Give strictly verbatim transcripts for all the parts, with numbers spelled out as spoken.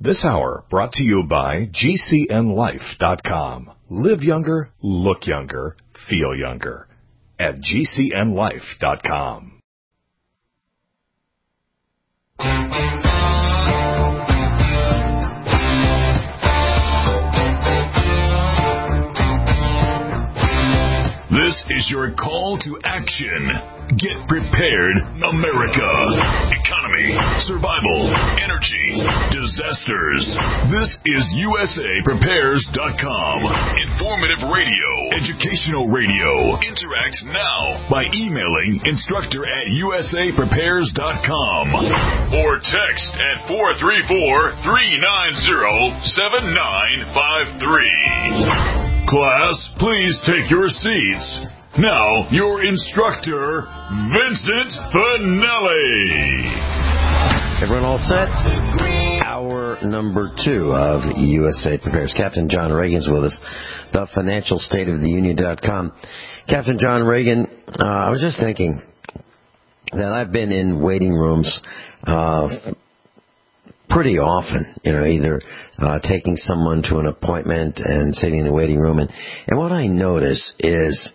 This hour brought to you by G C N life dot com. Live younger, look younger, feel younger at G C N life dot com. This is your call to action. Get prepared, America. Economy, survival, energy, disasters. This is U S A Prepares dot com. Informative radio, educational radio. Interact now by emailing instructor at U S A Prepares dot com or text at four three four, three nine zero, seven nine five three. Class, please take your seats. Now, your instructor, Vincent Finelli. Everyone all set? Hour number two of U S A Prepares. Captain John Reagan's with us, the financial state of the union dot com. Captain John Reagan, uh, I was just thinking that I've been in waiting rooms uh, pretty often, you know, either uh, taking someone to an appointment and sitting in the waiting room. And, and what I notice is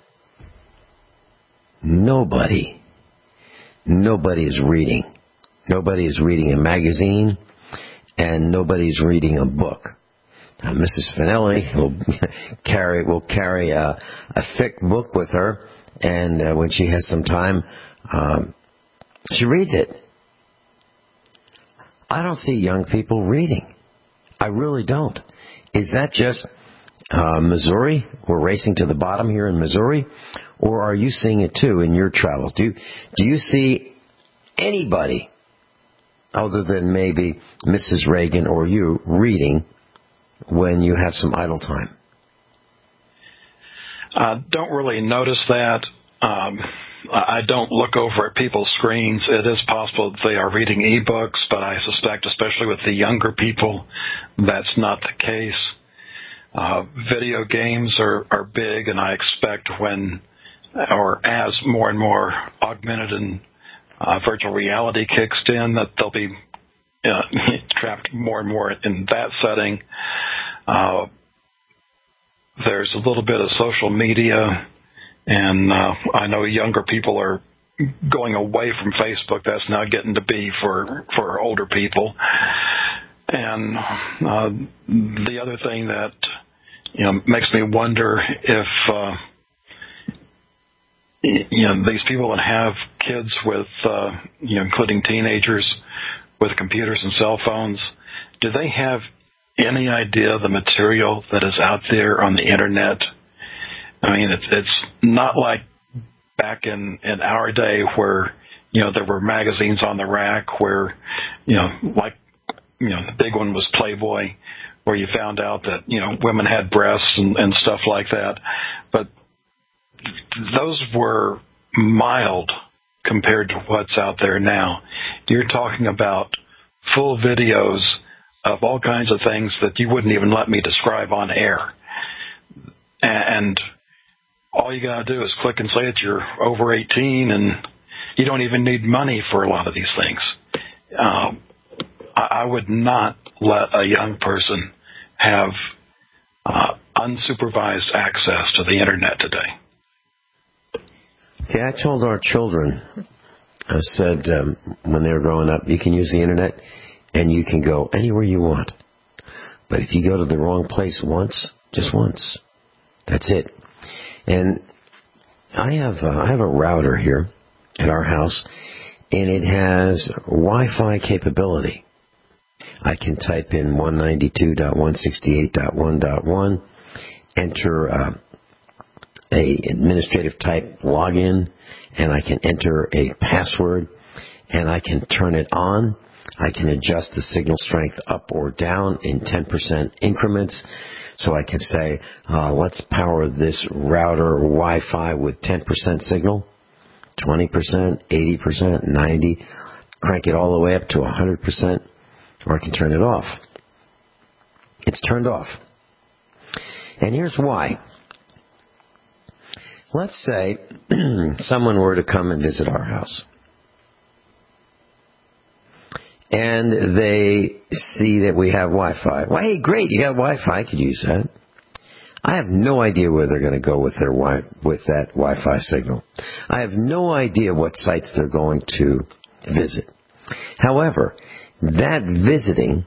nobody, nobody is reading. Nobody is reading a magazine, and nobody's reading a book. Now, Missus Finelli will carry, will carry a, a thick book with her, and uh, when she has some time, um, she reads it. I don't see young people reading. I really don't. Is that just uh, Missouri? We're racing to the bottom here in Missouri? Or are you seeing it too in your travels? Do, do you see anybody other than maybe Missus Reagan or you reading when you have some idle time? I don't really notice that. Um, I don't look over at people's screens. It is possible that they are reading e-books, but I suspect, especially with the younger people, that's not the case. Uh, video games are, are big, and I expect when, or as more and more augmented and uh, virtual reality kicks in, that they'll be uh, trapped more and more in that setting. Uh, there's a little bit of social media. And uh, I know younger people are going away from Facebook. That's now getting to be for, for older people. And uh, the other thing that, you know, makes me wonder if, uh, you know, these people that have kids with, uh, you know, including teenagers with computers and cell phones, do they have any idea of the material that is out there on the Internet? I mean, it's it's not like back in, in our day where, you know, there were magazines on the rack where, you know, like, you know, the big one was Playboy, where you found out that, you know, women had breasts and, and stuff like that. But those were mild compared to what's out there now. You're talking about full videos of all kinds of things that you wouldn't even let me describe on air. And all you got to do is click and say that you're over eighteen, and you don't even need money for a lot of these things. Um, I, I would not let a young person have uh, unsupervised access to the Internet today. Okay, I told our children, I said um, when they were growing up, you can use the Internet and you can go anywhere you want. But if you go to the wrong place once, just once, that's it. And I have uh, I have a router here at our house, and it has Wi-Fi capability. I can type in one ninety-two dot one sixty-eight dot one dot one, enter uh, a administrative type login, and I can enter a password, and I can turn it on. I can adjust the signal strength up or down in ten percent increments. So I can say, uh, let's power this router Wi-Fi with ten percent signal, twenty percent, eighty percent, ninety, crank it all the way up to one hundred percent, or I can turn it off. It's turned off. And here's why. Let's say someone were to come and visit our house. and they see that we have Wi-Fi. Well, hey, great, you got Wi-Fi, I could use that. I have no idea where they're going to go with their wi- with that Wi-Fi signal. I have no idea what sites they're going to visit. However, that visiting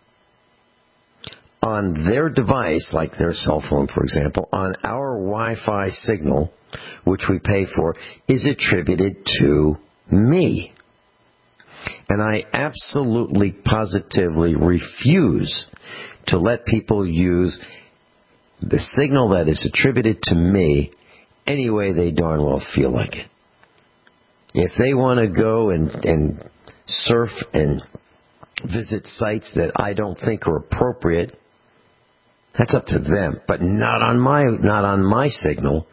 on their device, like their cell phone, for example, on our Wi-Fi signal, which we pay for, is attributed to me. And I absolutely, positively refuse to let people use the signal that is attributed to me any way they darn well feel like it. If they want to go and, and surf and visit sites that I don't think are appropriate, that's up to them. But not on my, not on my signal,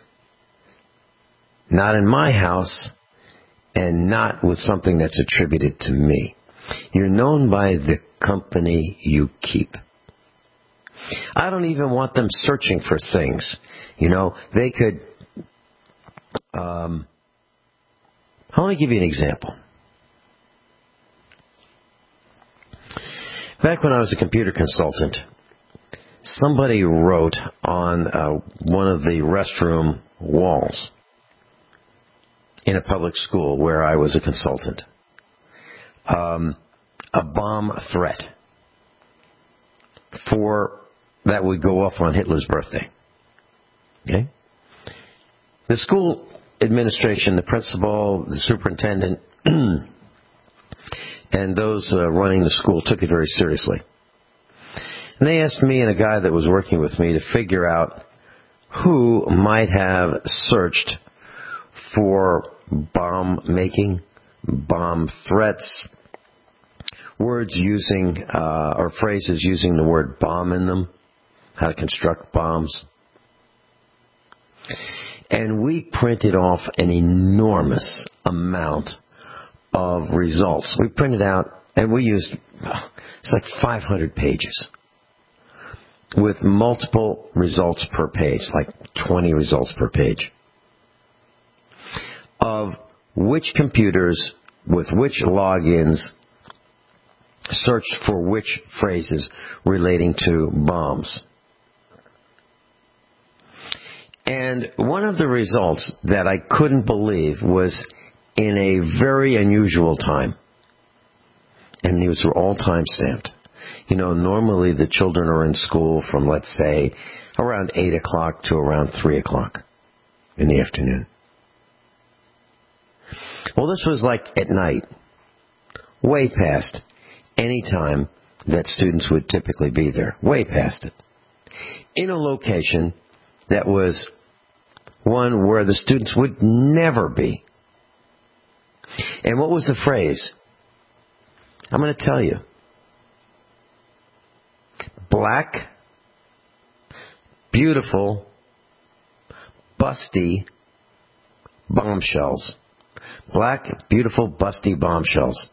not in my house, and not with something that's attributed to me. You're known by the company you keep. I don't even want them searching for things. You know, they could... Um, I'll only give you an example. Back when I was a computer consultant, somebody wrote on uh, one of the restroom walls in a public school where I was a consultant, um, a bomb threat for that would go off on Hitler's birthday. Okay? The school administration, the principal, the superintendent, and those uh, running the school took it very seriously. And they asked me and a guy that was working with me to figure out who might have searched for bomb making, bomb threats, words using, uh, or phrases using the word bomb in them, how to construct bombs. And we printed off an enormous amount of results. We printed out, and we used, it's like five hundred pages with multiple results per page, like twenty results per page, of which computers with which logins searched for which phrases relating to bombs. And one of the results that I couldn't believe was in a very unusual time. And these were all time-stamped. You know, normally the children are in school from, let's say, around eight o'clock to around three o'clock in the afternoon. Well, this was like at night, way past any time that students would typically be there, way past it, in a location that was one where the students would never be. And what was the phrase? I'm going to tell you. Black, beautiful, busty bombshells. Black, beautiful, busty bombshells.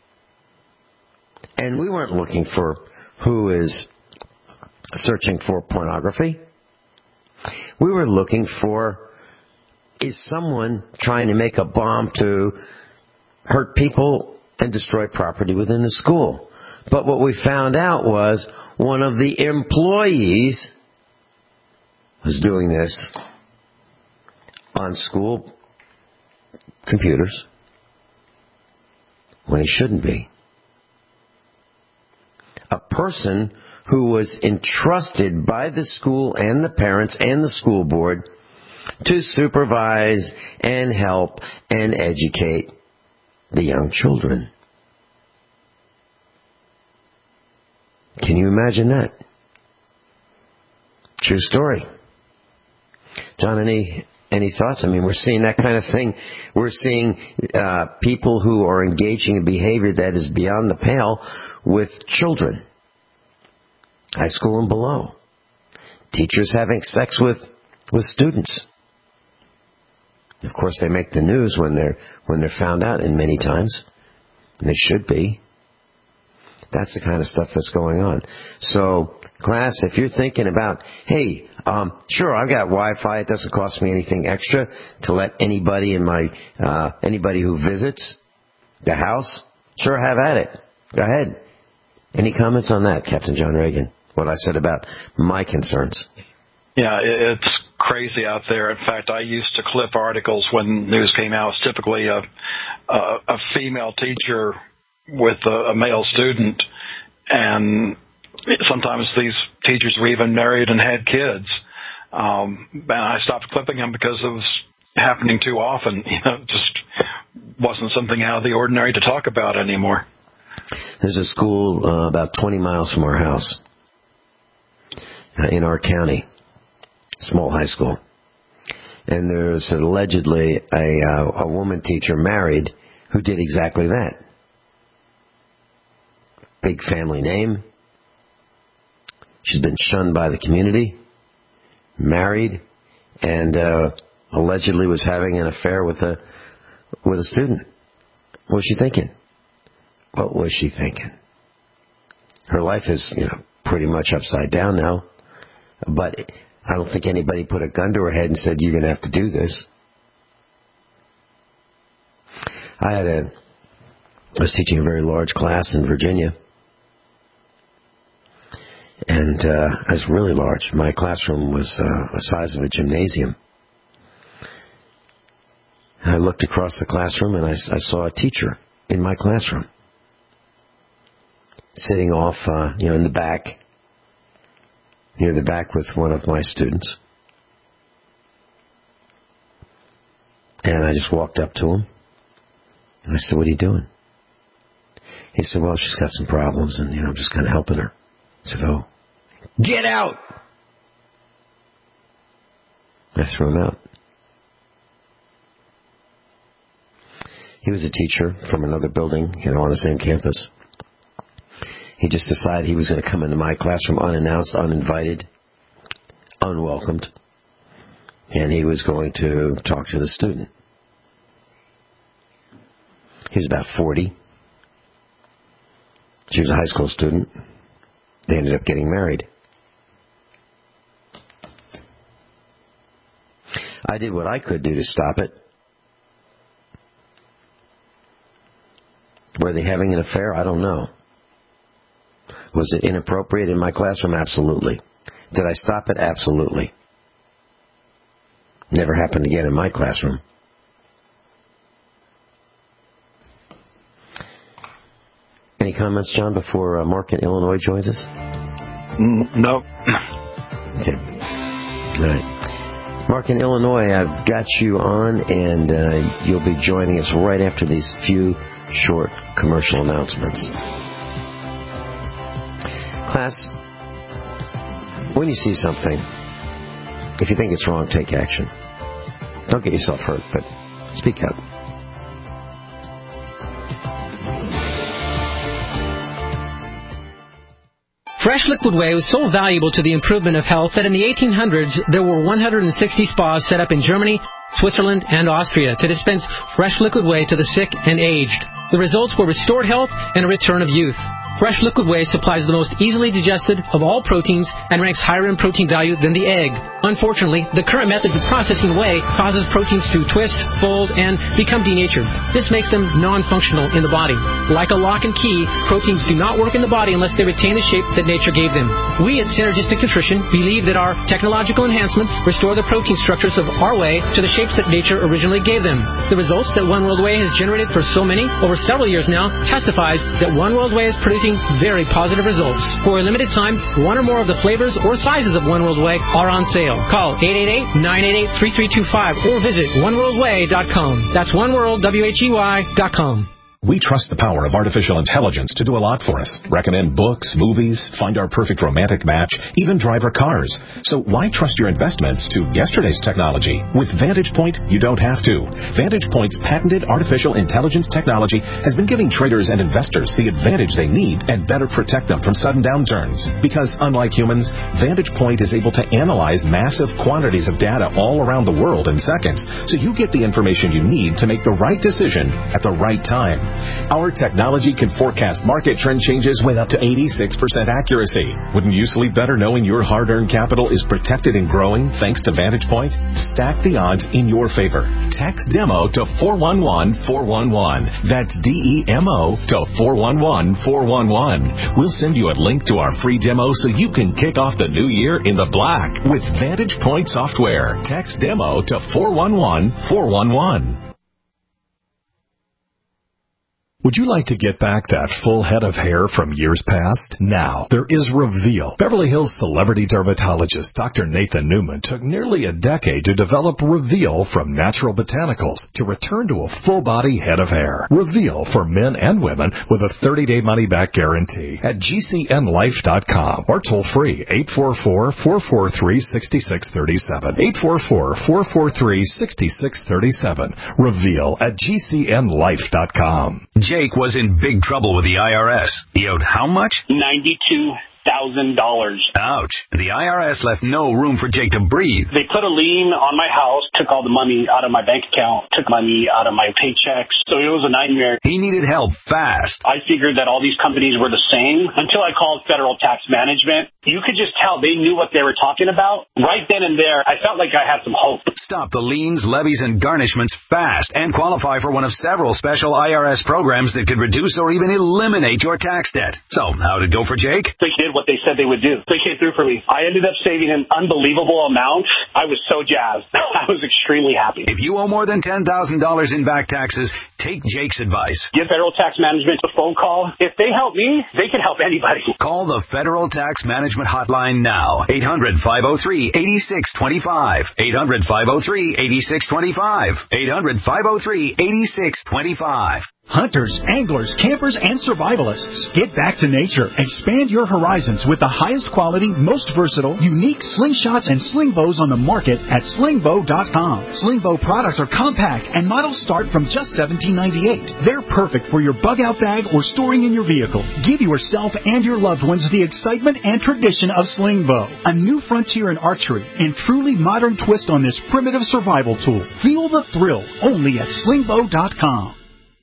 And we weren't looking for who is searching for pornography. We were looking for, is someone trying to make a bomb to hurt people and destroy property within the school? But what we found out was one of the employees was doing this on school computers when he shouldn't be. A person who was entrusted by the school and the parents and the school board to supervise and help and educate the young children. Can you imagine that? True story. John, any any thoughts? I mean, we're seeing that kind of thing. We're seeing uh, people who are engaging in behavior that is beyond the pale with children, high school and below. Teachers having sex with with students. Of course, they make the news when they're when they're found out, and many times, and they should be. That's the kind of stuff that's going on. So, class, if you're thinking about, hey, um, sure, I've got Wi-Fi. It doesn't cost me anything extra to let anybody in my uh, anybody who visits the house, sure, have at it. Go ahead. Any comments on that, Captain John Reagan? What I said about my concerns? Yeah, it's crazy out there. In fact, I used to clip articles when news came out. It was typically a, a, a female teacher with a, a male student, and sometimes these teachers were even married and had kids. Um, and I stopped clipping them because it was happening too often. You know, it just wasn't something out of the ordinary to talk about anymore. There's a school uh, about twenty miles from our house uh, in our county, small high school. And there's allegedly a, uh, a woman teacher married who did exactly that. Big family name. She's been shunned by the community, married, and uh, allegedly was having an affair with a with a student. What was she thinking? What was she thinking? Her life is, you know, pretty much upside down now. But I don't think anybody put a gun to her head and said, you're going to have to do this. I had a, I was teaching a very large class in Virginia. And uh, it was really large. My classroom was uh, the size of a gymnasium. I looked across the classroom and I, I saw a teacher in my classroom, sitting off, uh, you know, in the back, near the back with one of my students. And I just walked up to him, and I said, what are you doing? He said, well, she's got some problems, and, you know, I'm just kind of helping her. I said, oh, get out! I threw him out. He was a teacher from another building, you know, on the same campus. He just decided he was going to come into my classroom unannounced, uninvited, unwelcomed, and he was going to talk to the student. He was about forty. She was a high school student. They ended up getting married. I did what I could do to stop it. Were they having an affair? I don't know. Was it inappropriate in my classroom? Absolutely. Did I stop it? Absolutely. Never happened again in my classroom. Any comments, John, before uh, Mark in Illinois joins us? Mm, no. Okay. All right. Mark in Illinois, I've got you on, and uh, you'll be joining us right after these few short commercial announcements. Class, when you see something, if you think it's wrong, take action. Don't get yourself hurt, but speak up. Fresh Liquid Whey was so valuable to the improvement of health that in the eighteen hundreds there were one hundred sixty spas set up in Germany, Switzerland, and Austria to dispense fresh liquid whey to the sick and aged. The results were restored health and a return of youth. Fresh Liquid Whey supplies the most easily digested of all proteins and ranks higher in protein value than the egg. Unfortunately, the current methods of processing whey causes proteins to twist, fold, and become denatured. This makes them non-functional in the body. Like a lock and key, proteins do not work in the body unless they retain the shape that nature gave them. We at Synergistic Nutrition believe that our technological enhancements restore the protein structures of our whey to the shapes that nature originally gave them. The results that One World Whey has generated for so many, over several years now, testifies that One World Whey is producing very positive results. For a limited time, one or more of the flavors or sizes of One World Whey are on sale. Call eight eight eight, nine eight eight, three three two five or visit one world whey dot com. That's one world, W H E Y, dot com. We trust the power of artificial intelligence to do a lot for us. Recommend books, movies, find our perfect romantic match, even drive our cars. So why trust your investments to yesterday's technology? With Vantage Point, you don't have to. Vantage Point's patented artificial intelligence technology has been giving traders and investors the advantage they need and better protect them from sudden downturns. Because unlike humans, Vantage Point is able to analyze massive quantities of data all around the world in seconds, so you get the information you need to make the right decision at the right time. Our technology can forecast market trend changes with up to eighty-six percent accuracy. Wouldn't you sleep better knowing your hard-earned capital is protected and growing thanks to Vantage Point? Stack the odds in your favor. Text DEMO to four one one four one one. That's D E M O to four one one four one one. We'll send you a link to our free demo so you can kick off the new year in the black with Vantage Point software. Text DEMO to four one one four one one. Would you like to get back that full head of hair from years past? Now, there is Reveal. Beverly Hills celebrity dermatologist Doctor Nathan Newman took nearly a decade to develop Reveal from natural botanicals to return to a full-body head of hair. Reveal for men and women with a thirty-day money-back guarantee at G C N life dot com or toll-free eight four four, four four three, six six three seven. eight four four, four four three, six six three seven. Reveal at G C N life dot com. Jake was in big trouble with the I R S. He owed how much? ninety-two thousand dollars. Ouch. The I R S left no room for Jake to breathe. They put a lien on my house, took all the money out of my bank account, took money out of my paychecks. So it was a nightmare. He needed help fast. I figured that all these companies were the same until I called Federal Tax Management. You could just tell they knew what they were talking about. Right then and there, I felt like I had some hope. Stop the liens, levies, and garnishments fast and qualify for one of several special I R S programs that could reduce or even eliminate your tax debt. So, how'd it go for Jake? They did what they said they would do. They came through for me. I ended up saving an unbelievable amount. I was so jazzed. I was extremely happy. If you owe more than ten thousand dollars in back taxes, take Jake's advice. Give Federal Tax Management a phone call. If they help me, they can help anybody. Call the Federal Tax Management Hotline now. eight hundred, five oh three, eight six two five. eight hundred, five oh three, eight six two five. eight hundred, five oh three, eight six two five. Hunters, anglers, campers, and survivalists. Get back to nature. Expand your horizons with the highest quality, most versatile, unique slingshots and sling bows on the market at sling bow dot com. Sling bow products are compact and models start from just seventeen ninety-eight. They're perfect for your bug-out bag or storing in your vehicle. Give yourself and your loved ones the excitement and tradition of sling bow. A new frontier in archery and truly modern twist on this primitive survival tool. Feel the thrill only at sling bow dot com.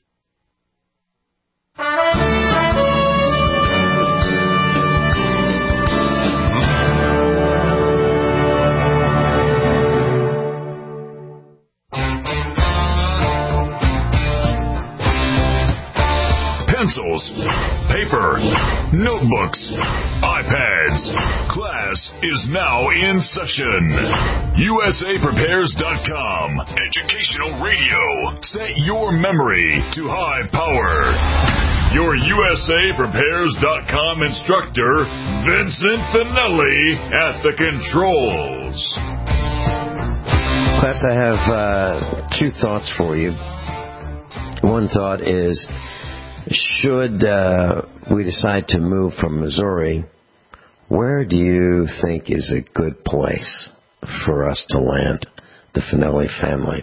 Pencils, paper, notebooks, iPads. Class is now in session. U S A Prepares dot com. Educational radio. Set your memory to high power. Your U S A Prepares dot com instructor, Vincent Finelli, at the controls. Class, I have uh, two thoughts for you. One thought is, should uh, we decide to move from Missouri, where do you think is a good place for us to land, the Finelli family?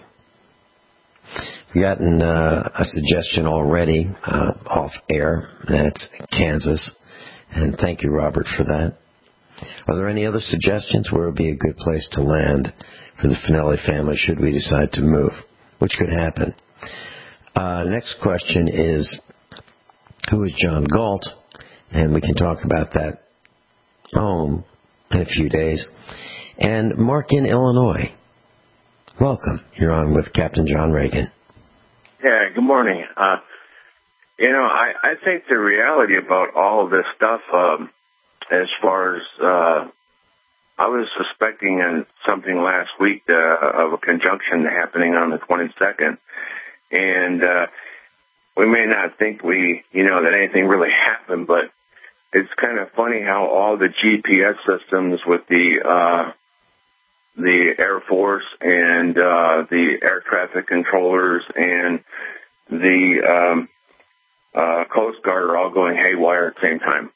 We've gotten uh, a suggestion already uh, off air. That's Kansas. And thank you, Robert, for that. Are there any other suggestions where it would be a good place to land for the Finelli family should we decide to move, which could happen? Uh, next question is, who is John Galt? And we can talk about that home in a few days. And Mark in Illinois. Welcome. You're on with Captain John Reagan. Yeah, good morning. Uh, you know, I, I think the reality about all of this stuff, um, as far as, uh, I was suspecting in something last week uh, of a conjunction happening on the twenty-second. And, uh, we may not think we, you know, that anything really happened, but it's kind of funny how all the G P S systems with the, uh, the Air Force and, uh, the air traffic controllers and the, um, uh, Coast Guard are all going haywire at the same time.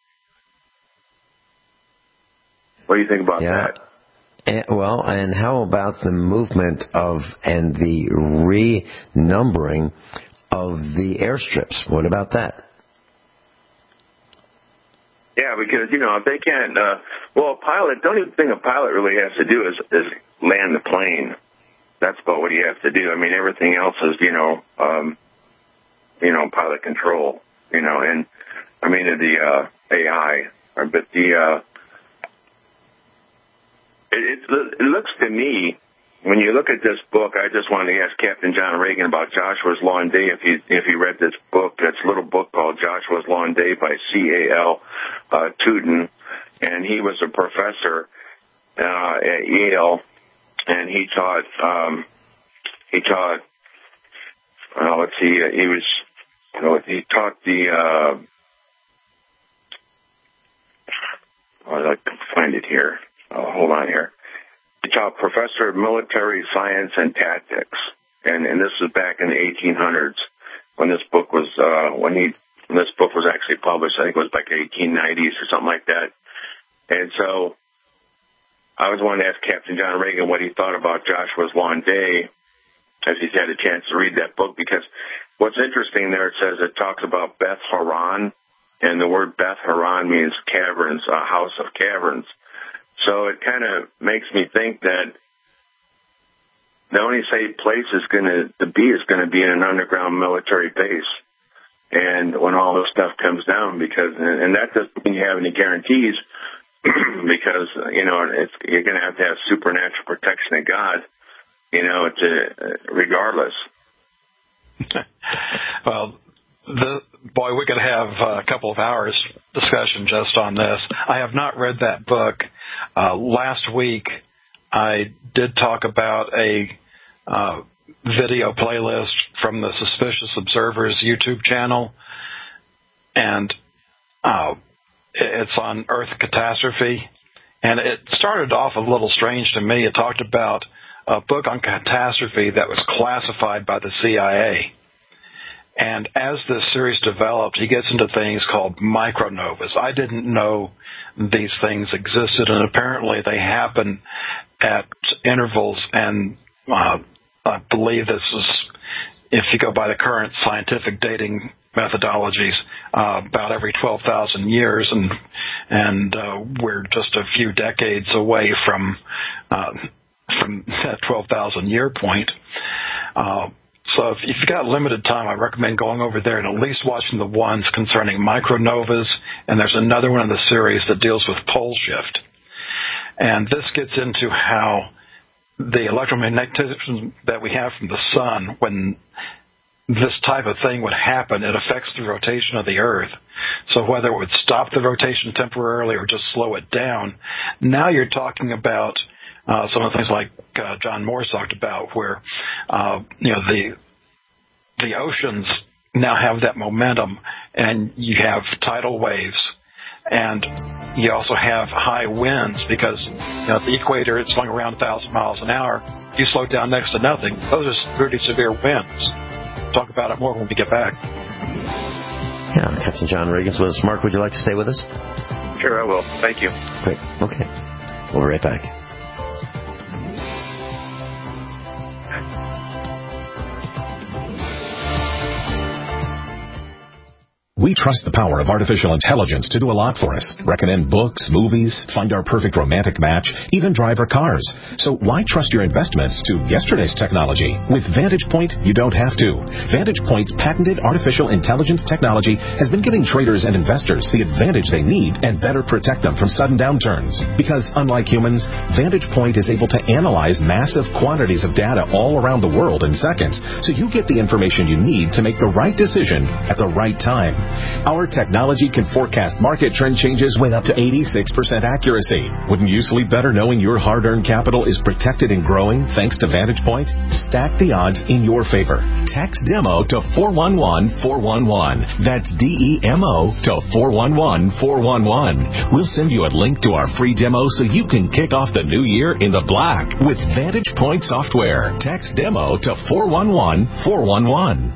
What do you think about yeah. that? And, well, and how about the movement of and the renumbering of the airstrips? What about that? Yeah, because, you know, if they can't, uh, well, a pilot, don't even think a pilot really has to do is, is land the plane. That's about what he has to do. I mean, everything else is, you know, um, you know, pilot control, you know, and I mean the uh, A I, but the uh, it, it, it looks to me, when you look at this book, I just wanted to ask Captain John Reagan about Joshua's Law and Day. If he if he read this book, this little book called Joshua's Law and Day by C A L Uh, Tootin, and he was a professor uh, at Yale, and he taught um, he taught. Uh, let's see, he was you know he taught the. Uh, oh, I can find it here. Oh, hold on here. He taught professor of military science and tactics, and, and this was back in the eighteen hundreds when this book was uh, when he when this book was actually published. I think it was like eighteen nineties or something like that. And so I was wanting to ask Captain John Reagan what he thought about Joshua's Law and Day, as he's had a chance to read that book. Because what's interesting there, it says it talks about Beth Horon, and the word Beth Horon means caverns, a house of caverns. So it kind of makes me think that the only safe place is going to, to be is going to be in an underground military base. And when all this stuff comes down, because, and that doesn't mean you have any guarantees, because, you know, it's, you're going to have to have supernatural protection of God, you know, to, regardless. Well, the, boy, we could have a couple of hours discussion just on this. I have not read that book. Uh, last week, I did talk about a uh, video playlist from the Suspicious Observers YouTube channel, and uh, it's on Earth Catastrophe. And it started off a little strange to me. It talked about a book on catastrophe that was classified by the C I A. And as this series developed, he gets into things called micronovas. I didn't know these things existed, and apparently they happen at intervals. And uh, I believe this is, if you go by the current scientific dating methodologies, uh, about every twelve thousand years, and and uh, we're just a few decades away from uh, from that twelve thousand year point. Uh, So if you've got limited time, I recommend going over there and at least watching the ones concerning micronovas. And there's another one in the series that deals with pole shift. And this gets into how the electromagnetism that we have from the sun, when this type of thing would happen, it affects the rotation of the Earth. So whether it would stop the rotation temporarily or just slow it down, now you're talking about Uh, some of the things like uh, John Morse talked about, where uh, you know the the oceans now have that momentum, and you have tidal waves, and you also have high winds because you know the equator it's going around a thousand miles an hour. You slow down next to nothing; those are pretty severe winds. Talk about it more when we get back. Yeah, Captain John Reagan's with us. Mark, would you like to stay with us? Sure, I will. Thank you. Great. Okay, we'll be right back. We trust the power of artificial intelligence to do a lot for us. Recommend books, movies, find our perfect romantic match, even drive our cars. So why trust your investments to yesterday's technology? With Vantage Point, you don't have to. Vantage Point's patented artificial intelligence technology has been giving traders and investors the advantage they need and better protect them from sudden downturns. Because unlike humans, Vantage Point is able to analyze massive quantities of data all around the world in seconds, so you get the information you need to make the right decision at the right time. Our technology can forecast market trend changes with up to eighty-six percent accuracy. Wouldn't you sleep better knowing your hard-earned capital is protected and growing thanks to Vantage Point? Stack the odds in your favor. Text DEMO to four one one four one one. That's D E M O to four one one four one one. We'll send you a link to our free demo so you can kick off the new year in the black with Vantage Point software. Text DEMO to four one one four one one.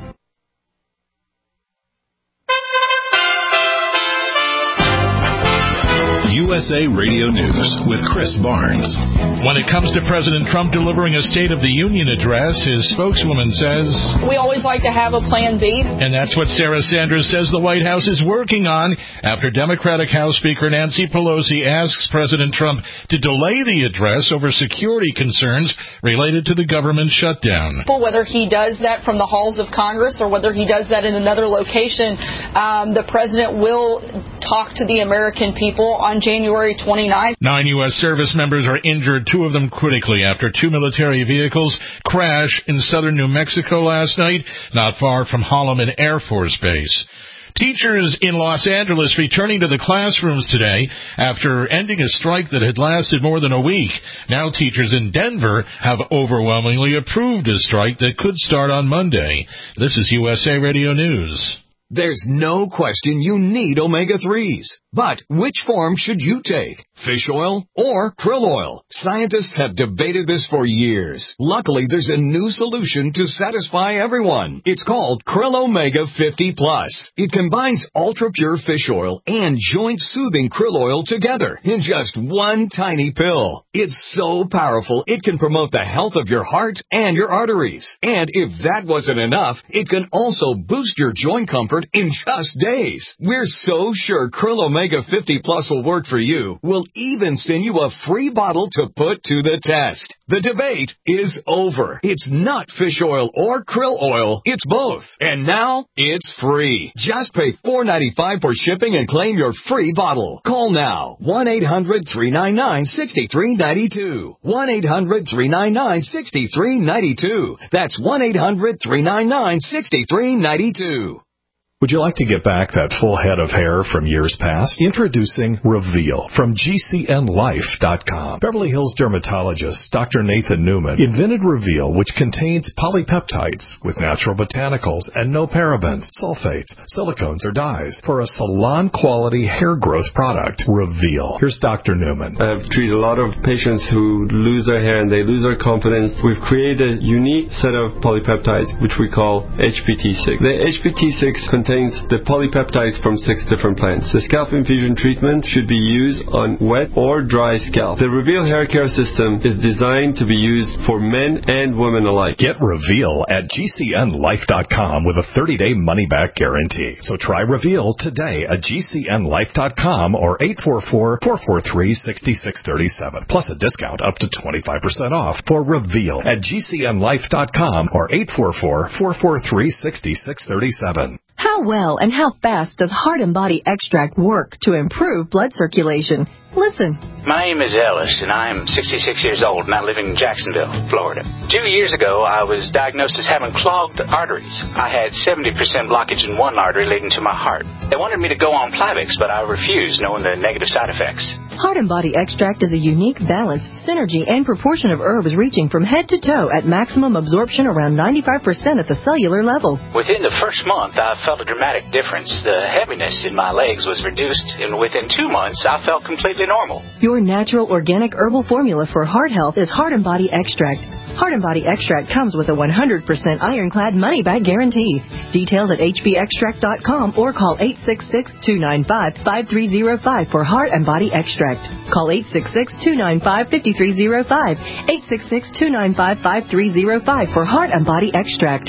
U S A Radio News with Chris Barnes. When it comes to President Trump delivering a State of the Union address, his spokeswoman says, "We always like to have a plan B." And that's what Sarah Sanders says the White House is working on after Democratic House Speaker Nancy Pelosi asks President Trump to delay the address over security concerns related to the government shutdown. Whether he does that from the halls of Congress or whether he does that in another location, um, the president will talk to the American people on January twenty-ninth. Nine U S service members are injured, two of them critically, after two military vehicles crash in southern New Mexico last night, not far from Holloman Air Force Base. Teachers in Los Angeles returning to the classrooms today after ending a strike that had lasted more than a week. Now teachers in Denver have overwhelmingly approved a strike that could start on Monday. This is U S A Radio News. There's no question you need omega threes. But which form should you take? Fish oil or krill oil? Scientists have debated this for years. Luckily, there's a new solution to satisfy everyone. It's called Krill Omega fifty plus. It combines ultra-pure fish oil and joint-soothing krill oil together in just one tiny pill. It's so powerful, it can promote the health of your heart and your arteries. And if that wasn't enough, it can also boost your joint comfort in just days. We're so sure Krill Omega fifty plus will work for you. We'll even send you a free bottle to put to the test. The debate is over. It's not fish oil or krill oil. It's both. And now it's free. Just pay four dollars and ninety-five cents for shipping and claim your free bottle. Call now. one eight hundred three nine nine six three nine two. one eight hundred three nine nine six three nine two. That's one eight hundred three nine nine six three nine two. Would you like to get back that full head of hair from years past? Introducing Reveal from G C N life dot com. Beverly Hills dermatologist Doctor Nathan Newman invented Reveal, which contains polypeptides with natural botanicals and no parabens, sulfates, silicones, or dyes for a salon-quality hair growth product. Reveal. Here's Doctor Newman. I've treated a lot of patients who lose their hair and they lose their confidence. We've created a unique set of polypeptides, which we call H P T six. The H P T six contains the polypeptides from six different plants. The scalp infusion treatment should be used on wet or dry scalp. The Reveal hair care system is designed to be used for men and women alike. Get Reveal at G C N life dot com with a thirty-day money-back guarantee. So try Reveal today at G C N life dot com or eight four four, four four three, six six three seven. Plus a discount up to twenty-five percent off for Reveal at G C N life dot com or eight four four, four four three, six six three seven. How well and how fast does Heart and Body Extract work to improve blood circulation? Listen. My name is Ellis, and I am sixty-six years old, and I live in Jacksonville, Florida. Two years ago, I was diagnosed as having clogged arteries. I had seventy percent blockage in one artery leading to my heart. They wanted me to go on Plavix, but I refused, knowing the negative side effects. Heart and Body Extract is a unique balance, synergy, and proportion of herbs reaching from head to toe at maximum absorption around ninety-five percent at the cellular level. Within the first month, I felt a dramatic difference. The heaviness in my legs was reduced, and within two months, I felt completely normal. Your natural organic herbal formula for heart health is Heart and Body Extract. Heart and Body Extract comes with a one hundred percent ironclad money-back guarantee. Details at H B extract dot com or call eight six six, two nine five, five three zero five for Heart and Body Extract. Call eight six six, two nine five, five three zero five, eight six six, two nine five, five three zero five for Heart and Body Extract.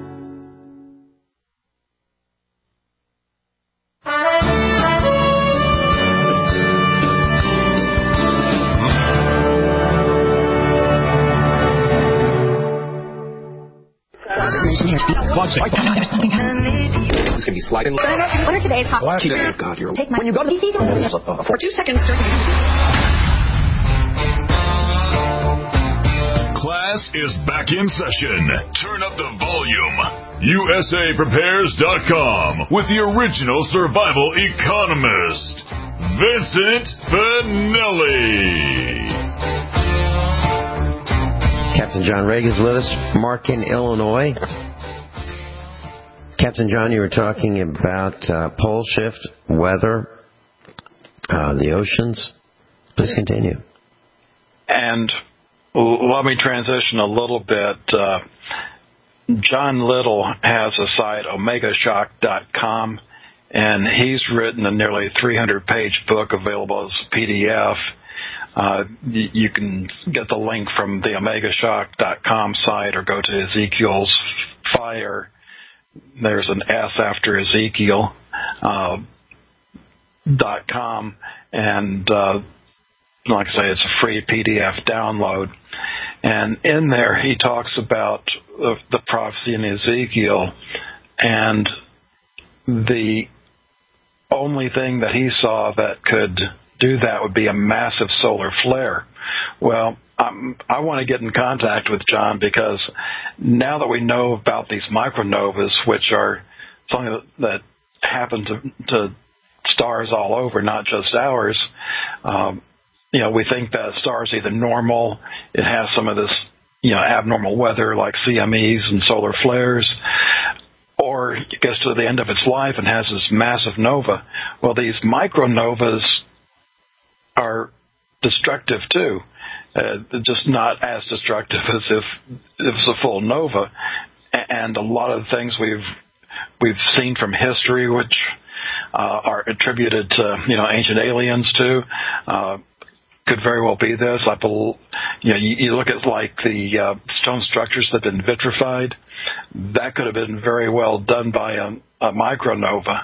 It's going to be sliding. What are today's hot? Oh, God, you're Take my when you go to the for two seconds. Class is back in session. Turn up the volume. U S A prepares dot com with the original survival economist, Vincent Finelli. Captain John Reagan's with us. Mark in Illinois. Captain John, you were talking about uh, pole shift, weather, uh, the oceans. Please continue. And let me transition a little bit. Uh, John Little has a site, omega shock dot com, and he's written a nearly three hundred page book available as a P D F. Uh, you, you can get the link from the omega shock dot com site or go to Ezekiel's Fire. There's an S after Ezekiel, uh, dot com, and uh, like I say, it's a free P D F download. And in there, he talks about the, the prophecy in Ezekiel, and the only thing that he saw that could do that would be a massive solar flare. Well, um, I want to get in contact with John, because now that we know about these micronovas, which are something that, that happen to, to stars all over, not just ours, um, you know, we think that a star is either normal, it has some of this, you know, abnormal weather like C M Es and solar flares, or it gets to the end of its life and has this massive nova. Well, these micronovas are destructive too, uh, just not as destructive as if it was a full nova. And a lot of the things we've we've seen from history, which uh, are attributed to, you know, ancient aliens too, uh, could very well be this. I believe, you know, you, you look at like the uh, stone structures that have been vitrified. That could have been very well done by a, a micronova.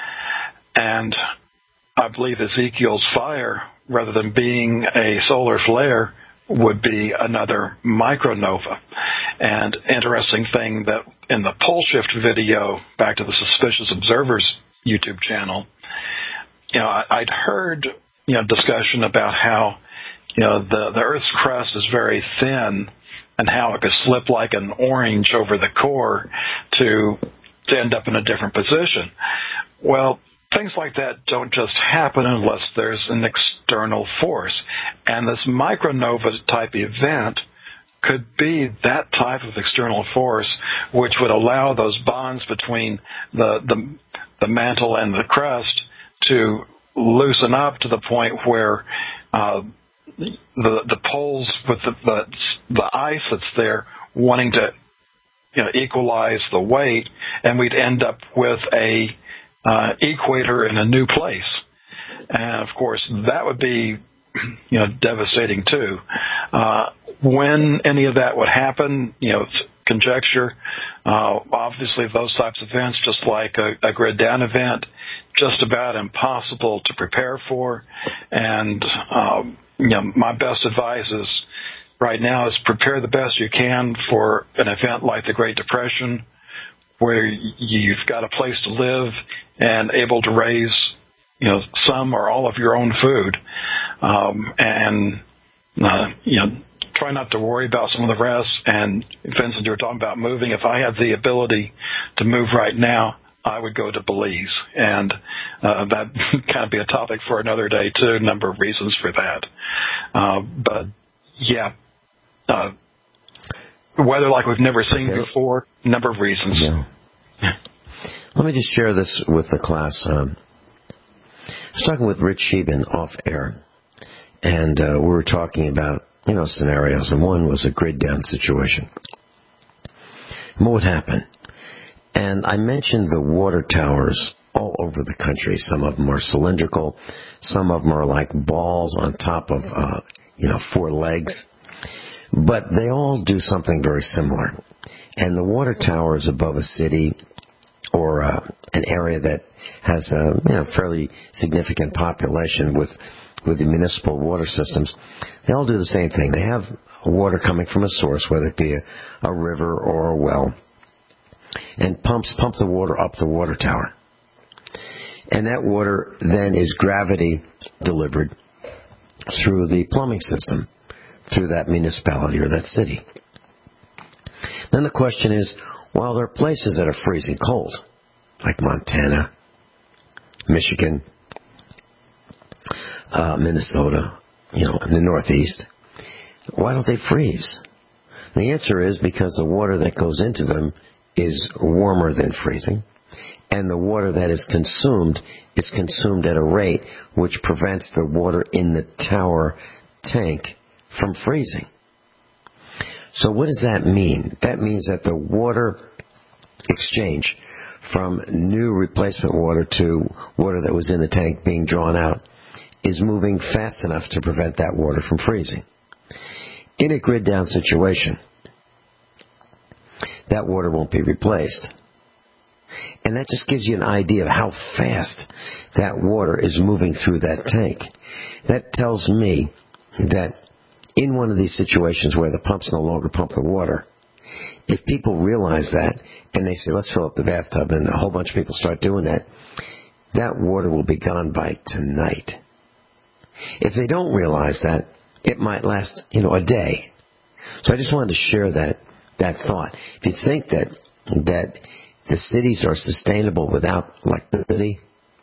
And I believe Ezekiel's Fire, rather than being a solar flare, would be another micronova. And interesting thing that in the pole shift video, back to the Suspicious Observers YouTube channel, you know, I, I'd heard, you know, discussion about how, you know, the, the Earth's crust is very thin and how it could slip like an orange over the core to, to end up in a different position. Well, things like that don't just happen unless there's an external force. And this micronova type event could be that type of external force which would allow those bonds between the, the, the mantle and the crust to loosen up to the point where uh, the the poles with the, the the ice that's there wanting to, you know, equalize the weight, and we'd end up with a uh, equator in a new place. And of course, that would be, you know, devastating too. Uh, when any of that would happen, you know, it's conjecture. Uh, obviously, those types of events, just like a, a grid down event, just about impossible to prepare for. And, um, you know, my best advice is right now is prepare the best you can for an event like the Great Depression, where you've got a place to live and able to raise, you know, some or all of your own food. Um, and, uh, you know, try not to worry about some of the rest. And Vincent, you were talking about moving. If I had the ability to move right now, I would go to Belize, and uh, that kind of be a topic for another day too. A number of reasons for that, uh, but yeah, uh, weather like we've never seen okay. before. Number of reasons. Yeah. Let me just share this with the class. Um, I was talking with Rich Sheben off air, and uh, we were talking about, you know, scenarios, and one was a grid down situation. And what would happen? And I mentioned the water towers all over the country. Some of them are cylindrical. Some of them are like balls on top of, uh, you know, four legs. But they all do something very similar. And the water tower is above a city or uh, an area that has a, you know, fairly significant population with, with the municipal water systems. They all do the same thing. They have water coming from a source, whether it be a, a river or a well, and pumps pump the water up the water tower. And that water then is gravity delivered through the plumbing system, through that municipality or that city. Then the question is, well, there are places that are freezing cold, like Montana, Michigan, uh, Minnesota, you know, in the Northeast. Why don't they freeze? The answer is because the water that goes into them is warmer than freezing, and the water that is consumed is consumed at a rate which prevents the water in the tower tank from freezing. So what does that mean? That means that the water exchange from new replacement water to water that was in the tank being drawn out is moving fast enough to prevent that water from freezing. In a grid down situation, that water won't be replaced. And that just gives you an idea of how fast that water is moving through that tank. That tells me that in one of these situations where the pumps no longer pump the water, if people realize that and they say, let's fill up the bathtub, and a whole bunch of people start doing that, that water will be gone by tonight. If they don't realize that, it might last, you know, a day. So I just wanted to share that that thought. If you think that that the cities are sustainable without electricity,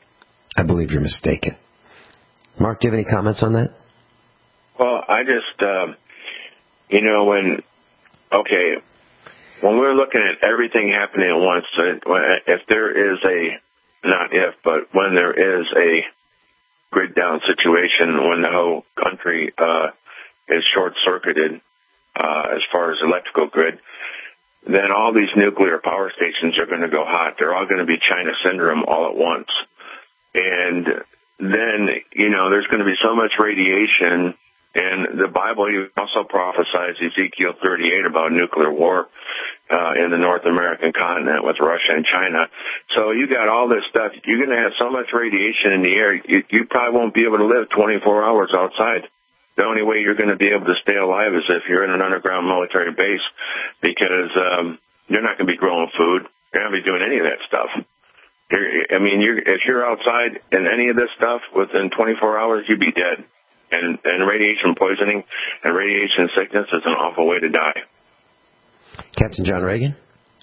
I believe you're mistaken. Mark, do you have any comments on that? Well, I just, uh, you know, when, okay, when we're looking at everything happening at once, if there is a, not if, but when there is a grid down situation, when the whole country uh, is short-circuited uh, as far as electrical grid, then all these nuclear power stations are going to go hot. They're all going to be China syndrome all at once. And then, you know, there's going to be so much radiation. And the Bible also prophesies Ezekiel thirty-eight about nuclear war uh, in the North American continent with Russia and China. So you got all this stuff. You're going to have so much radiation in the air, you, you probably won't be able to live twenty-four hours outside. The only way you're going to be able to stay alive is if you're in an underground military base, because um, you're not going to be growing food. You're not going to be doing any of that stuff. You're, I mean, you're, if you're outside in any of this stuff, within twenty-four hours, you'd be dead. And, and radiation poisoning and radiation sickness is an awful way to die. Captain John Reagan?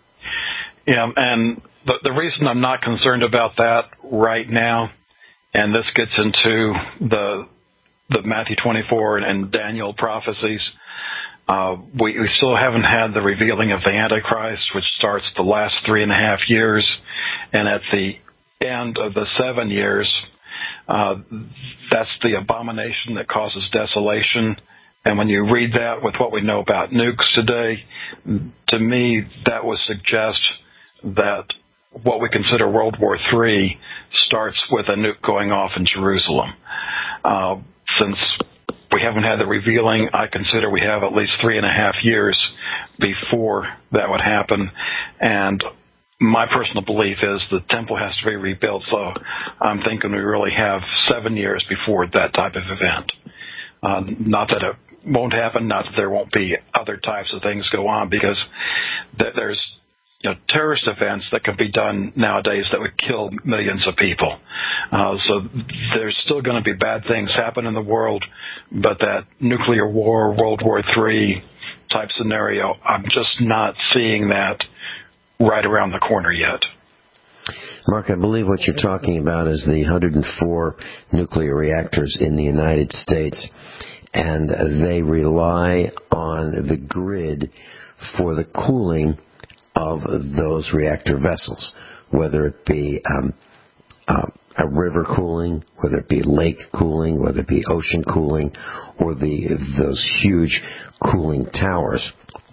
Yeah, and the, the reason I'm not concerned about that right now, and this gets into the the Matthew twenty-four and, and Daniel prophecies, uh, we, we still haven't had the revealing of the Antichrist, which starts the last three and a half years, and at the end of the seven years, Uh, that's the abomination that causes desolation. And when you read that with what we know about nukes today, to me, that would suggest that what we consider World War Three starts with a nuke going off in Jerusalem. Uh, since we haven't had the revealing, I consider we have at least three and a half years before that would happen. And my personal belief is the temple has to be rebuilt, so I'm thinking we really have seven years before that type of event. Uh, not that it won't happen, not that there won't be other types of things go on, because th- there's you know, terrorist events that can be done nowadays that would kill millions of people. Uh, so there's still going to be bad things happen in the world, but that nuclear war, World War Three type scenario, I'm just not seeing that right around the corner yet. Mark, I believe what you're talking about is the one hundred four nuclear reactors in the United States, and they rely on the grid for the cooling of those reactor vessels, whether it be um, uh, a river cooling, whether it be lake cooling, whether it be ocean cooling, or the those huge cooling towers.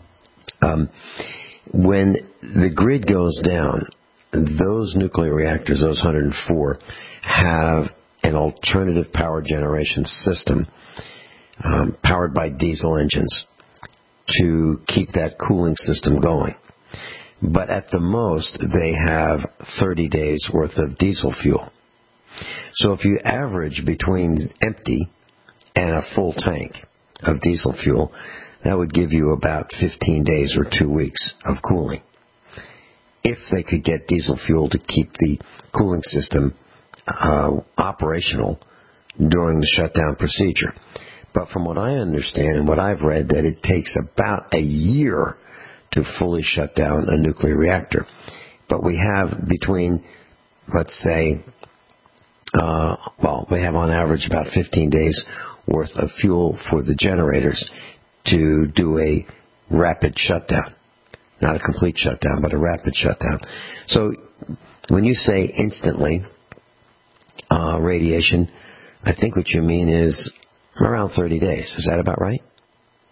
Um, when the grid goes down, those nuclear reactors, those one hundred four, have an alternative power generation system um, powered by diesel engines to keep that cooling system going. But at the most, they have thirty days worth of diesel fuel. So if you average between empty and a full tank of diesel fuel, that would give you about fifteen days or two weeks of cooling, if they could get diesel fuel to keep the cooling system uh, operational during the shutdown procedure. But from what I understand and what I've read, that it takes about a year to fully shut down a nuclear reactor. But we have between, let's say, uh, well, we have on average about fifteen days worth of fuel for the generators to do a rapid shutdown. Not a complete shutdown, but a rapid shutdown. So when you say instantly uh, radiation, I think what you mean is around thirty days. Is that about right?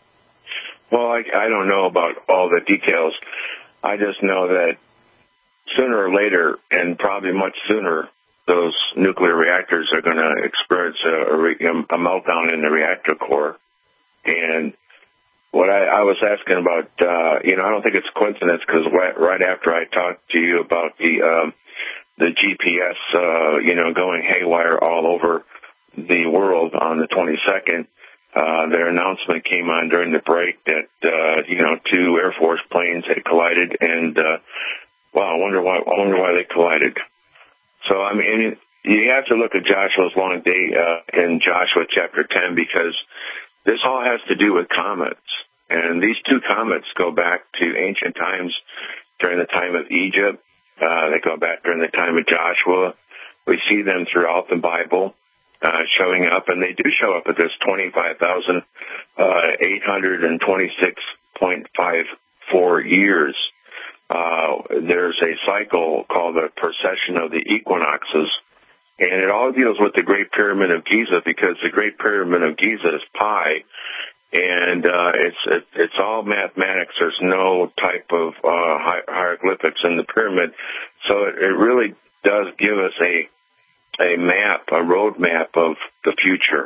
Well, I, I don't know about all the details. I just know that sooner or later, and probably much sooner, those nuclear reactors are going to experience a, a, a meltdown in the reactor core. And what I, I was asking about, uh, you know, I don't think it's coincidence because right, right after I talked to you about the um, the G P S, uh, you know, going haywire all over the world on the twenty-second, uh, their announcement came on during the break that, uh, you know, two Air Force planes had collided, and, uh, wow, I wonder why, I wonder why they collided. So, I mean, you have to look at Joshua's long day, uh, in Joshua chapter ten, because this all has to do with comets. And these two comets go back to ancient times during the time of Egypt. Uh, they go back during the time of Joshua. We see them throughout the Bible. Uh, showing up, and they do show up at this twenty-five thousand eight hundred twenty-six point five four years. Uh, there's a cycle called the precession of the equinoxes, and it all deals with the Great Pyramid of Giza, because the Great Pyramid of Giza is pi, and uh, it's it, it's all mathematics. There's no type of uh, hi- hieroglyphics in the pyramid, so it, it really does give us a a map, a road map of the future.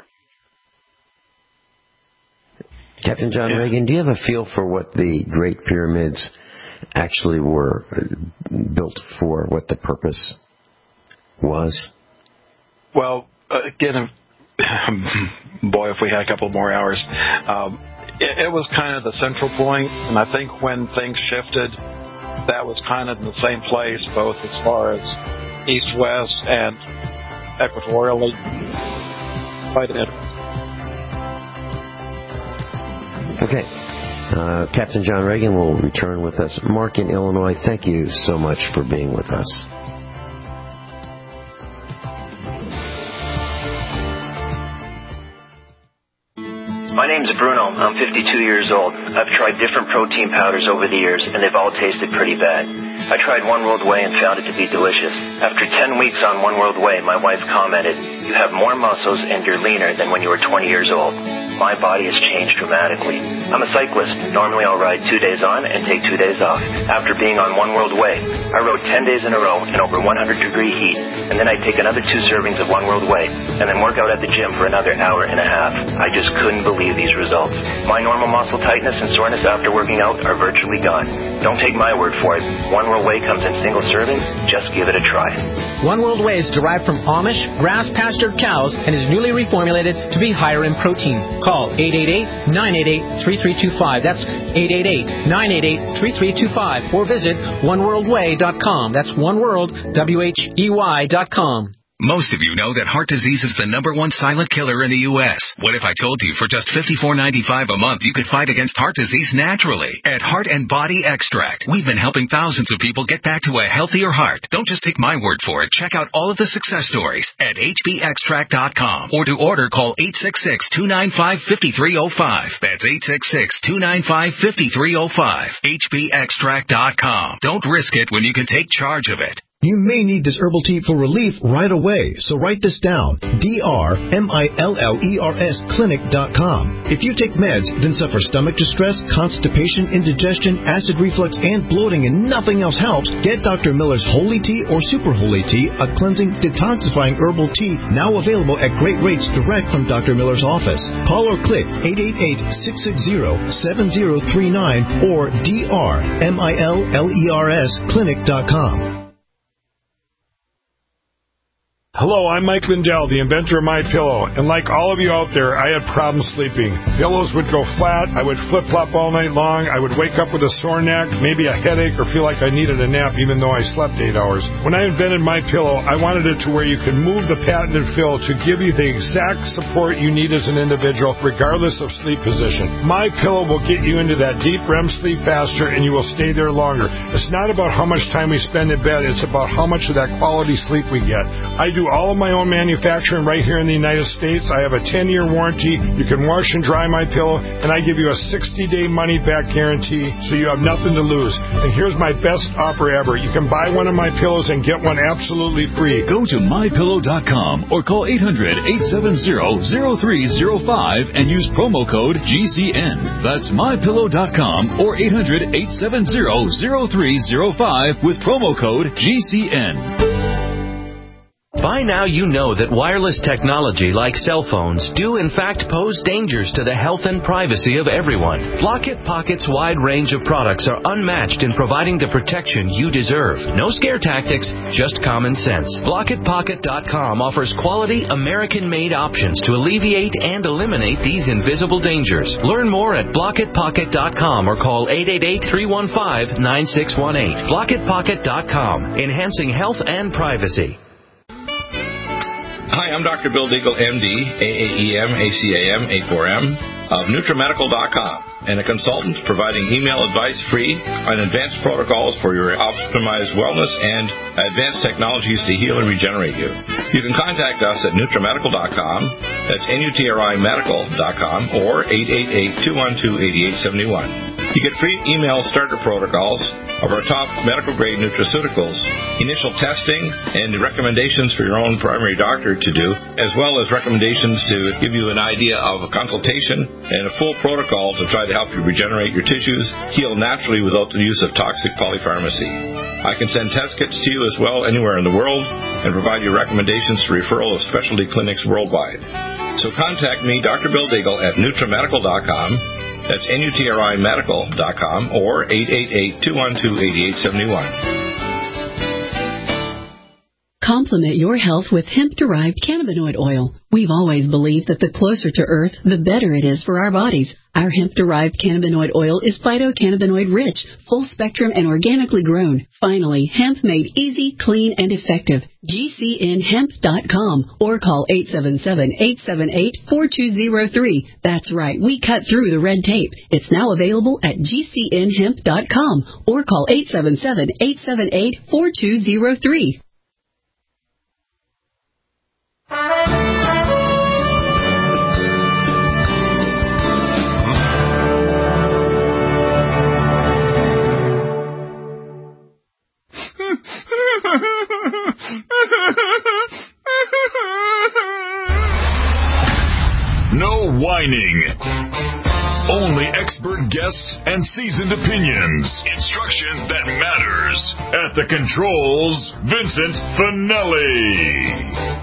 Captain John yeah. Reagan, do you have a feel for what the Great Pyramids actually were built for, what the purpose was? Well, uh, again, boy, if we had a couple more hours, um, it, it was kind of the central point, and I think when things shifted, that was kind of in the same place, both as far as east-west and equatorially. Quite interesting. Okay. Uh, Captain John Reagan will return with us. Mark in Illinois, thank you so much for being with us. My name's Bruno. I'm fifty-two years old. I've tried different protein powders over the years, and they've all tasted pretty bad. I tried One World Whey and found it to be delicious. After ten weeks on One World Whey, my wife commented, "You have more muscles and you're leaner than when you were twenty years old." My body has changed dramatically. I'm a cyclist. Normally I'll ride two days on and take two days off. After being on One World Whey, I rode ten days in a row in over one hundred degree heat, and then I'd take another two servings of One World Whey, and then work out at the gym for another hour and a half. I just couldn't believe these results. My normal muscle tightness and soreness after working out are virtually gone. Don't take my word for it. One World Whey comes in single servings. Just give it a try. One World Whey is derived from Amish, grass-pastured cows and is newly reformulated to be higher in protein. Call eight eight eight, nine eight eight, three three two five. That's eight eight eight, nine eight eight, three three two five. Or visit one world way dot com. That's one world, W H E Y dot com. Most of you know that heart disease is the number one silent killer in the U S What if I told you for just fifty-four ninety-five a month you could fight against heart disease naturally? At Heart and Body Extract, we've been helping thousands of people get back to a healthier heart. Don't just take my word for it. Check out all of the success stories at H B extract dot com. Or to order, call eight six six, two nine five, five three zero five. That's eight six six, two nine five, five three zero five. H B extract dot com. Don't risk it when you can take charge of it. You may need this herbal tea for relief right away, so write this down. D R M I L L E R S clinic dot com. If you take meds, then suffer stomach distress, constipation, indigestion, acid reflux, and bloating, and nothing else helps, get Doctor Miller's Holy Tea or Super Holy Tea, a cleansing, detoxifying herbal tea, now available at great rates direct from Doctor Miller's office. Call or click eight eight eight, six six zero, seven zero three nine or D R M I L L E R S clinic dot com. Hello, I'm Mike Lindell, the inventor of MyPillow, and like all of you out there, I had problems sleeping. Pillows would go flat, I would flip-flop all night long, I would wake up with a sore neck, maybe a headache, or feel like I needed a nap even though I slept eight hours. When I invented MyPillow, I wanted it to where you could move the patented fill to give you the exact support you need as an individual, regardless of sleep position. MyPillow will get you into that deep R E M sleep faster, and you will stay there longer. It's not about how much time we spend in bed, it's about how much of that quality sleep we get. I do do all of my own manufacturing right here in the United States. I have a ten-year warranty. You can wash and dry my pillow, and I give you a sixty-day money-back guarantee, so you have nothing to lose. And here's my best offer ever. You can buy one of my pillows and get one absolutely free. Go to my pillow dot com or call eight hundred, eight seven zero, zero three zero five and use promo code G C N. That's my pillow dot com or eight hundred, eight seven zero, zero three zero five with promo code G C N. By now you know that wireless technology like cell phones do in fact pose dangers to the health and privacy of everyone. Blockit Pocket's wide range of products are unmatched in providing the protection you deserve. No scare tactics, just common sense. Blockit Pocket dot com offers quality American-made options to alleviate and eliminate these invisible dangers. Learn more at Blockit Pocket dot com or call eight eight eight, three one five, nine six one eight. Blockit Pocket dot com, enhancing health and privacy. Hi, I'm Doctor Bill Deagle, M D, A A E M, A C A M, A four M, of NutriMedical dot com, and a consultant providing email advice free on advanced protocols for your optimized wellness and advanced technologies to heal and regenerate you. You can contact us at NutriMedical dot com, that's N U T R I Medical dot com, or eight eight eight, two one two, eight eight seven one. You get free email starter protocols of our top medical-grade nutraceuticals, initial testing, and recommendations for your own primary doctor to do, as well as recommendations to give you an idea of a consultation and a full protocol to try to help you regenerate your tissues, heal naturally without the use of toxic polypharmacy. I can send test kits to you as well anywhere in the world and provide you recommendations for referral of specialty clinics worldwide. So contact me, Doctor Bill Deagle, at NutriMedical dot com. That's N U T R I Medical dot com or eight eight eight, two one two, eight eight seven one. Complement your health with hemp-derived cannabinoid oil. We've always believed that the closer to Earth, the better it is for our bodies. Our hemp-derived cannabinoid oil is phytocannabinoid rich, full-spectrum, and organically grown. Finally, hemp made easy, clean, and effective. G C N hemp dot com or call eight seven seven, eight seven eight, four two zero three. That's right, we cut through the red tape. It's now available at G C N hemp dot com or call eight seven seven, eight seven eight, four two zero three. No whining. Only expert guests and seasoned opinions. Instruction that matters. At the controls, Vincent Finelli.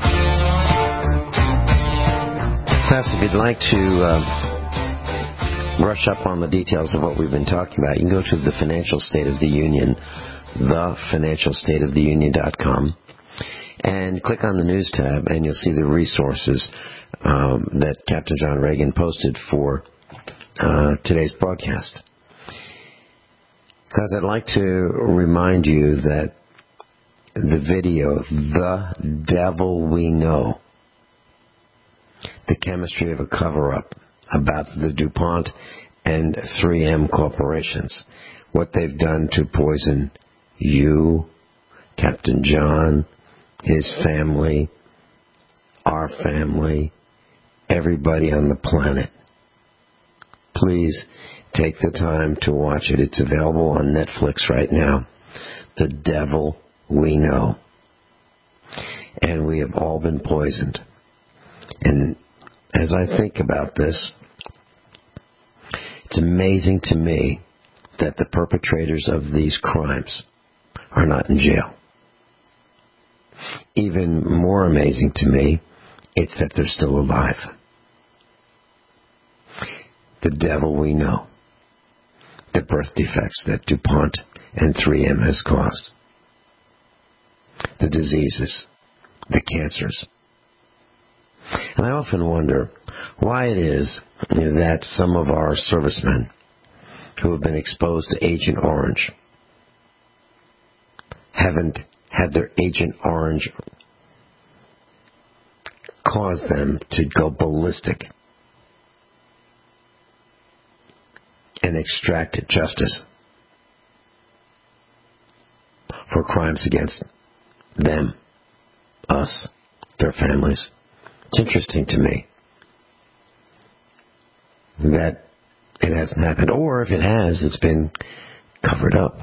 Class, if you'd like to uh, brush up on the details of what we've been talking about, you can go to the Financial State of the Union, the financial state of the union dot com, and click on the News tab, and you'll see the resources um, that Captain John Reagan posted for uh, today's broadcast. Because I'd like to remind you that the video, The Devil We Know, the chemistry of a cover-up about the DuPont and three M corporations, what they've done to poison you, Captain John, his family, our family, everybody on the planet. Please take the time to watch it. It's available on Netflix right now. The Devil We Know. And we have all been poisoned. And as I think about this, it's amazing to me that the perpetrators of these crimes are not in jail. Even more amazing to me, it's that they're still alive. The devil we know. The birth defects that DuPont and three M has caused. The diseases. The cancers. And I often wonder why it is that some of our servicemen who have been exposed to Agent Orange haven't had their Agent Orange cause them to go ballistic and extract justice for crimes against them, us, their families. It's interesting to me that it hasn't happened, or if it has, it's been covered up.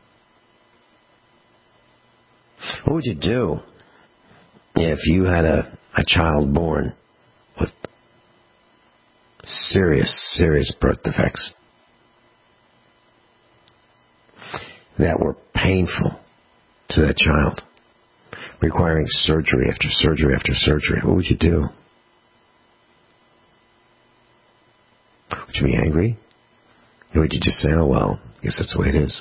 What would you do if you had a, a child born with serious, serious birth defects that were painful to that child, requiring surgery after surgery after surgery? What would you do? Would you be angry? Or would you just say, oh, well, I guess that's the way it is?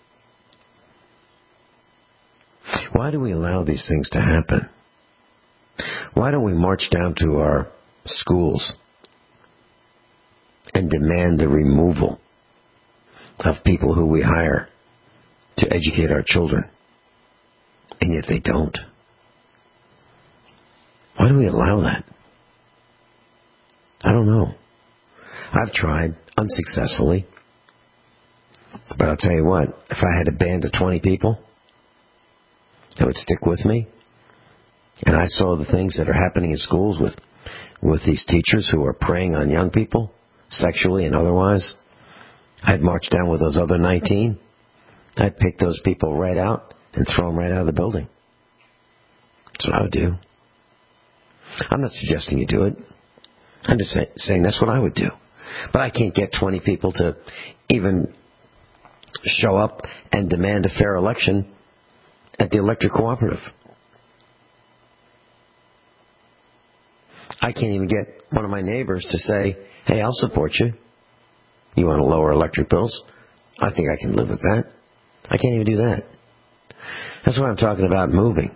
Why do we allow these things to happen? Why don't we march down to our schools and demand the removal of people who we hire to educate our children, and yet they don't? Why do we allow that? I don't know. I've tried, unsuccessfully. But I'll tell you what, if I had a band of twenty people that would stick with me, and I saw the things that are happening in schools with, with these teachers who are preying on young people, sexually and otherwise, I'd march down with those other nineteen. I'd pick those people right out and throw them right out of the building. That's what I would do. I'm not suggesting you do it. I'm just say, saying that's what I would do. But I can't get twenty people to even show up and demand a fair election at the electric cooperative. I can't even get one of my neighbors to say, hey, I'll support you. You want to lower electric bills? I think I can live with that. I can't even do that. That's why I'm talking about moving.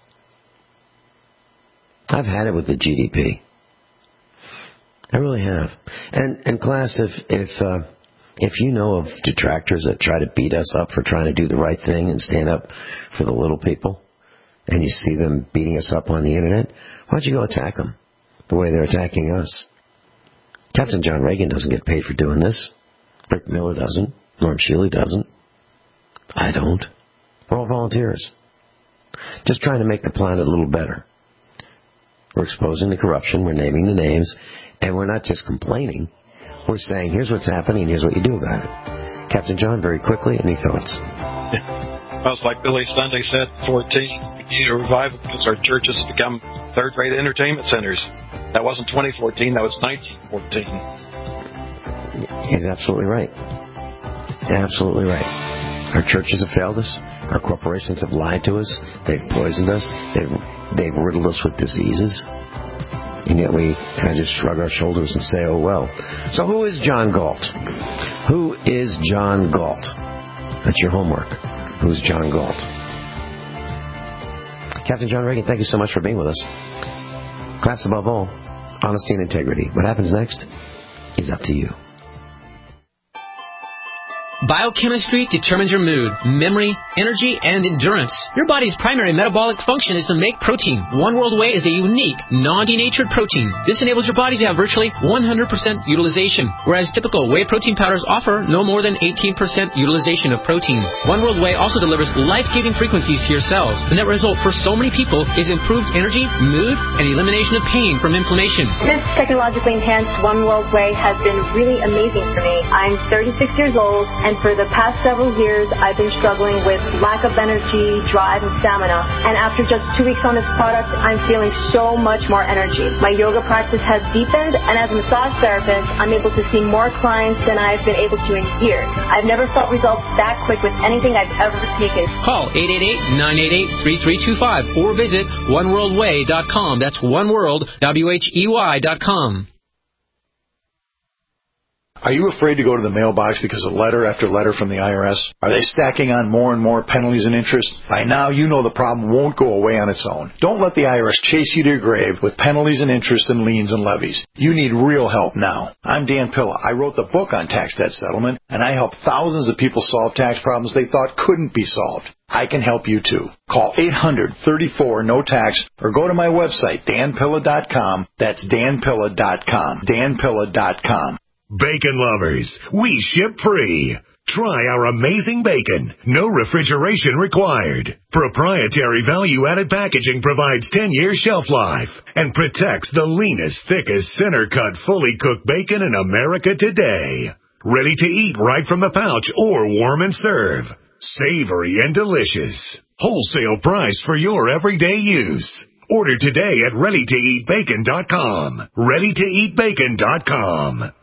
I've had it with the G D P. I really have. And, and class, if if uh, if you know of detractors that try to beat us up for trying to do the right thing and stand up for the little people, and you see them beating us up on the internet, why don't you go attack them the way they're attacking us? Captain John Reagan doesn't get paid for doing this. Rick Miller doesn't. Norm Shealy doesn't. I don't. We're all volunteers. Just trying to make the planet a little better. We're exposing the corruption. We're naming the names. And we're not just complaining. We're saying, here's what's happening, here's what you do about it. Captain John, very quickly, any thoughts? Well, it's like Billy Sunday said, fourteen, we need a revival because our churches become third-rate entertainment centers. That wasn't twenty fourteen, that was nineteen fourteen. He's absolutely right. Absolutely right. Our churches have failed us. Our corporations have lied to us. They've poisoned us. They've, they've riddled us with diseases. And yet we kind of just shrug our shoulders and say, oh, well. So who is John Galt? Who is John Galt? That's your homework. Who's John Galt? Captain John Reagan, thank you so much for being with us. Class above all, honesty and integrity. What happens next is up to you. Biochemistry determines your mood, memory, energy, and endurance. Your body's primary metabolic function is to make protein. One World Whey is a unique, non-denatured protein. This enables your body to have virtually one hundred percent utilization, whereas typical whey protein powders offer no more than eighteen percent utilization of protein. One World Whey also delivers life-giving frequencies to your cells. The net result for so many people is improved energy, mood, and elimination of pain from inflammation. This technologically enhanced One World Whey has been really amazing for me. I'm thirty-six years old, and for the past several years, I've been struggling with lack of energy, drive, and stamina. And after just two weeks on this product, I'm feeling so much more energy. My yoga practice has deepened, and as a massage therapist, I'm able to see more clients than I've been able to in years. I've never felt results that quick with anything I've ever taken. Call eight eight eight, nine eight eight, three three two five or visit one world way dot com. That's oneworld, W H E Y dot com. Are you afraid to go to the mailbox because of letter after letter from the I R S? Are they stacking on more and more penalties and interest? By now, you know the problem won't go away on its own. Don't let the I R S chase you to your grave with penalties and interest and liens and levies. You need real help now. I'm Dan Pilla. I wrote the book on tax debt settlement, and I help thousands of people solve tax problems they thought couldn't be solved. I can help you too. Call eight hundred, thirty-four, no tax or go to my website, dan pilla dot com. That's dan pilla dot com. dan pilla dot com. Bacon lovers, we ship free. Try our amazing bacon. No refrigeration required. Proprietary value-added packaging provides ten-year shelf life and protects the leanest, thickest, center-cut, fully cooked bacon in America today. Ready to eat right from the pouch or warm and serve. Savory and delicious. Wholesale price for your everyday use. Order today at ready to eat bacon dot com. ready to eat bacon dot com.